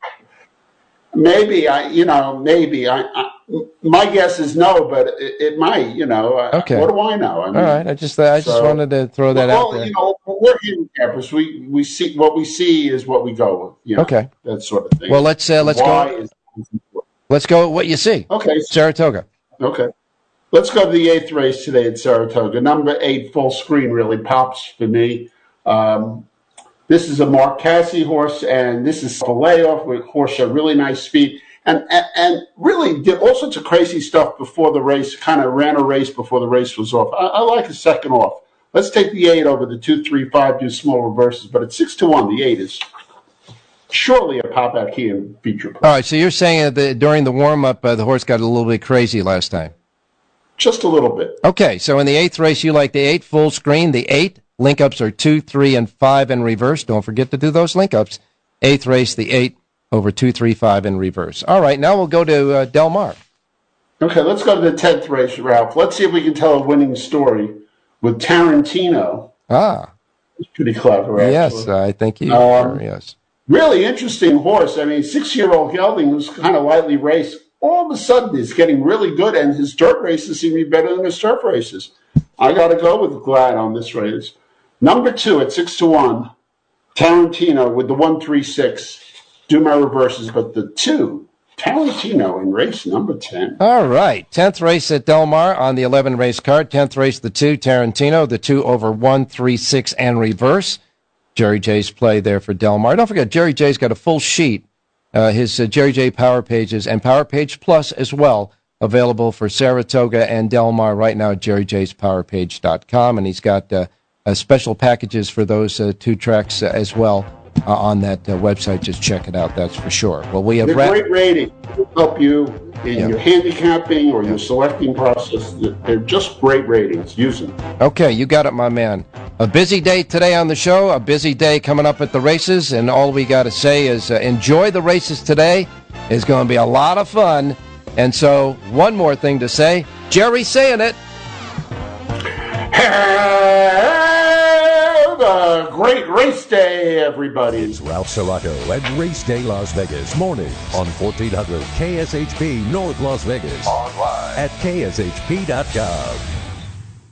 Maybe, I, you know, maybe. I, I, my guess is no, but it, it might, you know. Okay. What do I know? I mean, All right, I just I just so- wanted to throw that well, out there. you know, we're human campers. We we see what we see is what we go with. You know, Okay. that sort of thing. Well, let's uh, let's Why go. is Let's go with what you see. Okay. Saratoga. Okay. Let's go to the eighth race today at Saratoga. Number eight, Full Screen, really pops for me. Um, this is a Mark Cassie horse, and this is a layoff with horse showed really nice speed. And, and and really did all sorts of crazy stuff before the race, kind of ran a race before the race was off. I, I like a second off. Let's take the eight over the two, three, five, do small reverses. But at six to one, the eight is surely a pop out key and feature. All right, so you're saying that during the warm up, uh, the horse got a little bit crazy last time. Just a little bit. Okay, so in the eighth race, you like the eight full screen. The eight link ups are two, three, and five in reverse. Don't forget to do those link ups. Eighth race, the eight over two, three, five in reverse. All right, now we'll go to uh, Del Mar. Okay, let's go to the tenth race, Ralph. Let's see if we can tell a winning story with Tarantino. Ah. It's pretty clever, actually. Yes, I think you Um, are, yes. Really interesting horse. I mean, six-year-old gelding was kind of lightly raced. All of a sudden, he's getting really good, and his dirt races seem to be better than his turf races. I got to go with Glad on this race. Number two at six to one, Tarantino with the one three six. Do my reverses, but the two, Tarantino in race number ten. All right, tenth race at Del Mar on the eleven race card. tenth race, the two, Tarantino, the two over one, three, six, and reverse. Jerry J's play there for Del Mar. Don't forget, Jerry J's got a full sheet. Uh, his uh, Jerry J Power Pages and Power Page Plus as well, available for Saratoga and Del Mar right now at jerry j's power page dot com. And he's got uh, uh, special packages for those uh, two tracks uh, as well uh, on that uh, website. Just check it out, that's for sure. Well, we have They're wrapped- great rating. It'll help you in Yeah. your handicapping or your selecting process. They're just great ratings. Use them. Okay, you got it, my man. A busy day today on the show, a busy day coming up at the races, and all we got to say is uh, enjoy the races today. It's going to be a lot of fun. And so, one more thing to say. Jerry's saying it. Have a great race day, everybody. It's Ralph Siraco at Race Day Las Vegas. Morning on fourteen hundred K S H P North Las Vegas. Online at K S H P dot gov.